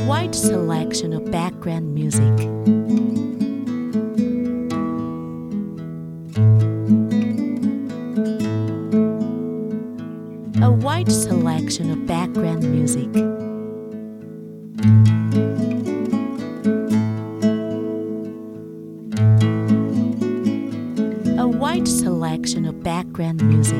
wide selection of background music. A wide selection of background music. A wide selection of background music.